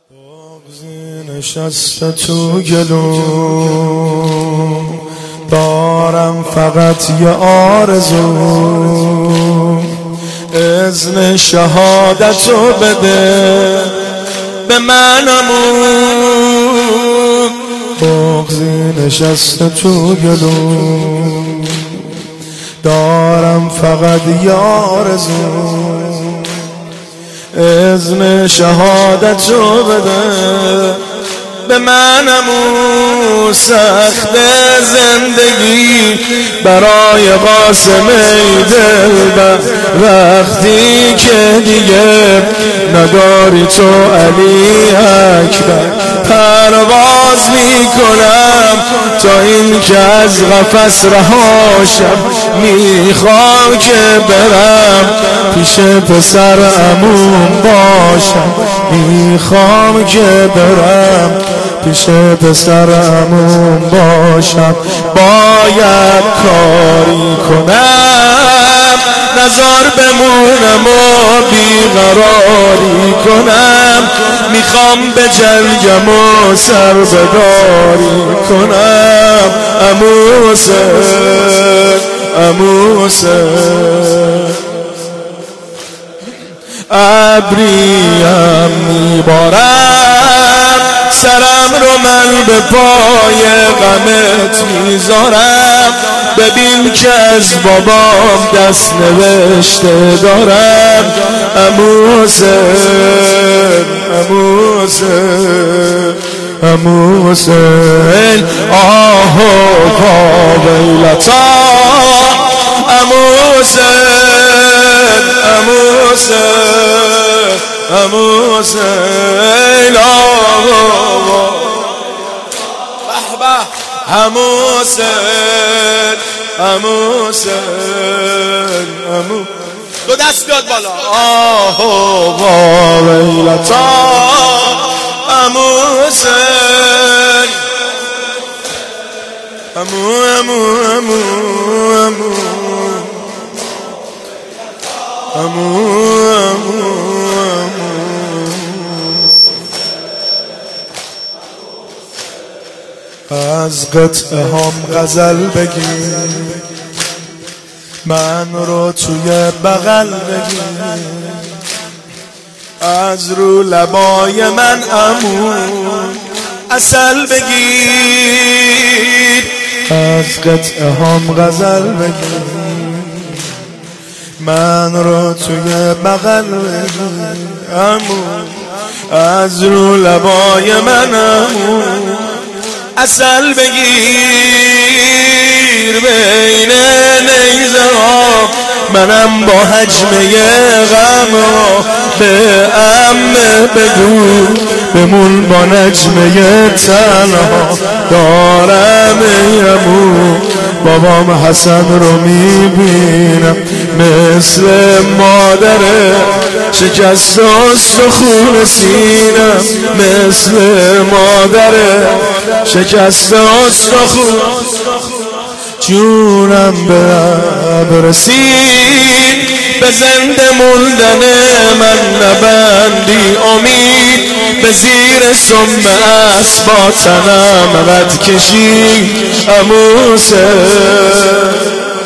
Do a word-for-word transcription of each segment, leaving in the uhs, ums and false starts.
بغضی نشسته تو گلو دارم فقط یه آرزو اذن شهادتو بده به منمون بغضی نشسته تو گلو دارم فقط یه آرزو اذن شهادتو بده به منمون سخت زندگی برای قاسم دلبر وقتی که دیگه نداری تو علی اکبر پرواز میکنم تا این که از قفس رهاشم میخوام که برم پیش پسر عموم باشم میخوام که برم پیش پسر عموم باشم باید کاری کنم نزار بمونم و بیقراری کنم میخوام به جنگم و سربداری کنم عمو حسین عمو حسین ابریم میبارم سرم رو من به پای غمت میذارم ببین که از بابام دست نوشته دارم عمو حسین عمو حسین عمو حسین آهو کاویلتا عمو حسین عمو حسین عمو حسین آهو عمو حسین عمو حسین عمو دو دست بیاد بالا آهو واویلتا عمو حسین عمو عمو عمو عمو عمو عمو از قطعه هم غزل بگیر من رو توی بغل بگیر از رو لبای من عمو عسل بگیر از قطعه هم غزل بگیر من رو توی بغل بگیر عمو از رو لبای من عمو عسل بگیر بین نیزه ها منم با حجمه غم ها به عمه بگو بمون با نجمه تنها دارم ایمو بابام حسن رو میبینم مثل مادره شکست استخون سینم مثل مادره شکست استخون جونم به ابر رسید به زنده موندن من نبندی امید به زیر سم اسبا تنم رد کشید عمو حسین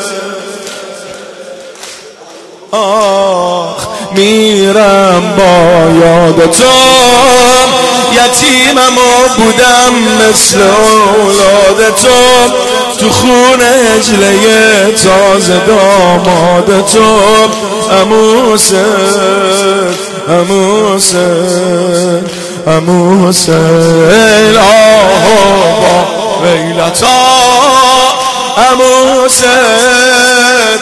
آخ میرم با یاد تو یتیمم و بودم مثل اولاد تو تو خون هجله تازه داماد تو عمو حسین عمو حسین عمو حسین آهو ویلتا عمو حسین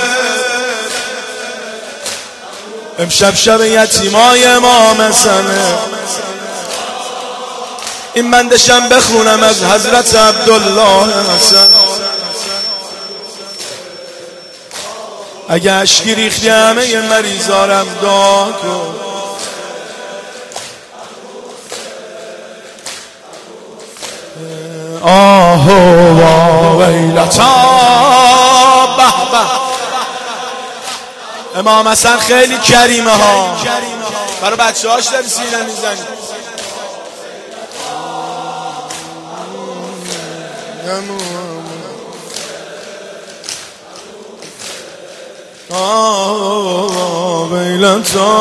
امشب شب یتیمای امام حسنه این بندشم بخونم از حضرت عبدالله حسن اگه اشکی ریختی همه ی مریضارم دعا کن آهو واویلتا به به امام حسن خیلی کریمه ها برای بچه هاش داری سینه میزنی امو آه ویلتا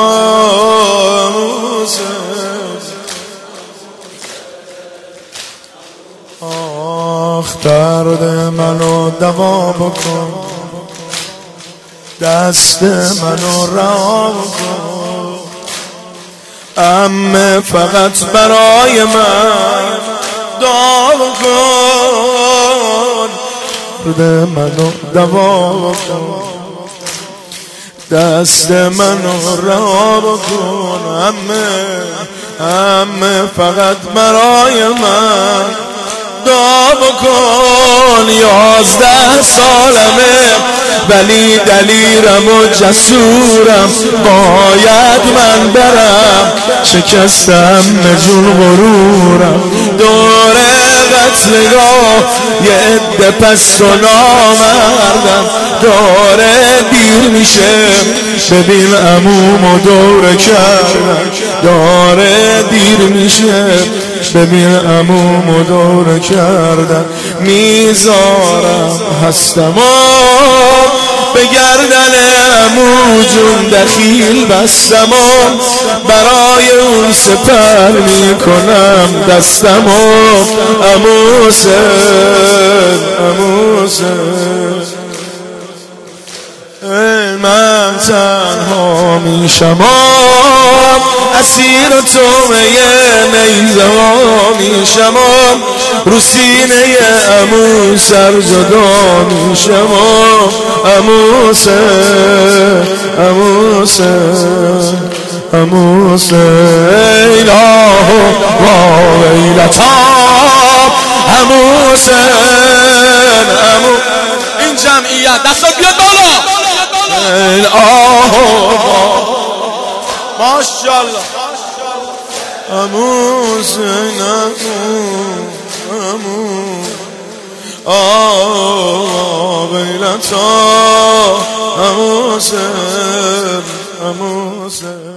آخ درد منو دوا بکن دست منو رها بکن عمه فقط برای من دعا بکن درد منو دوا بکن دست منو رها بکن عمه عمه فقط برای من دعا بکن یازده سالمه ولی دلیرم و جسورم باید من برم شکستم نجون غرورم دور قتلگاه یه عده پست و نامردم داره دیر میشه ببین عمومو دور کردم داره دیر میشه ببین عمومو دور کردم میذارم هستم و به گردن عمو جون دخیل بستم و برای اون سپر میکنم دستم و عمو سر عمو سر من تنها میشم اسیر تومه نیزه ها میشم رو سینه عمو سر جدا میشم عمو سر عمو سر عمو سر ایلاه و ویلتا عمو سر عمو این جمعیت دستا بیاد بالا ماشاءالله عمو سن عمو آه ویلتا عمو سن عمو سن